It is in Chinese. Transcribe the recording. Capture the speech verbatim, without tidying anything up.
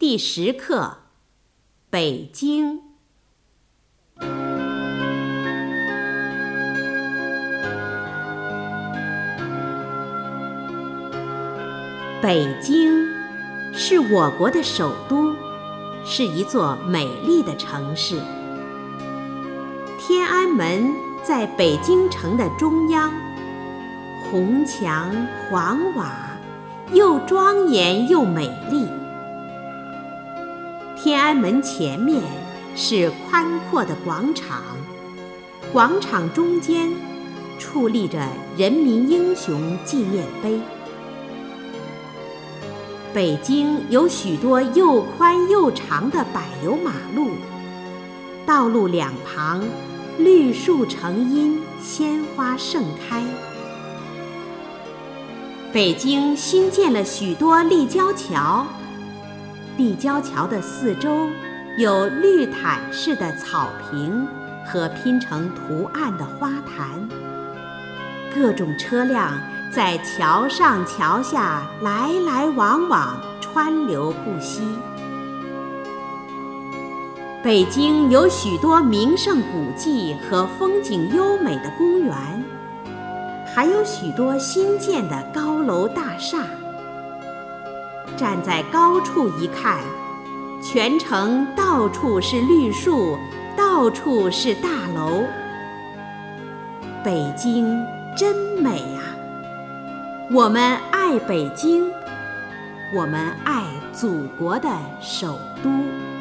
第十课：北京。北京是我国的首都，是一座美丽的城市。天安门在北京城的中央，红墙黄瓦，又庄严又美丽。天安门前面是宽阔的广场，广场中间矗立着人民英雄纪念碑。北京有许多又宽又长的柏油马路，道路两旁绿树成荫，鲜花盛开。北京新建了许多立交桥，立交桥的四周有绿毯式的草坪和拼成图案的花坛，各种车辆在桥上桥下来来往往，川流不息。北京有许多名胜古迹和风景优美的公园，还有许多新建的高楼大厦。站在高处一看，全城到处是绿树，到处是大楼。北京真美啊！我们爱北京，我们爱祖国的首都。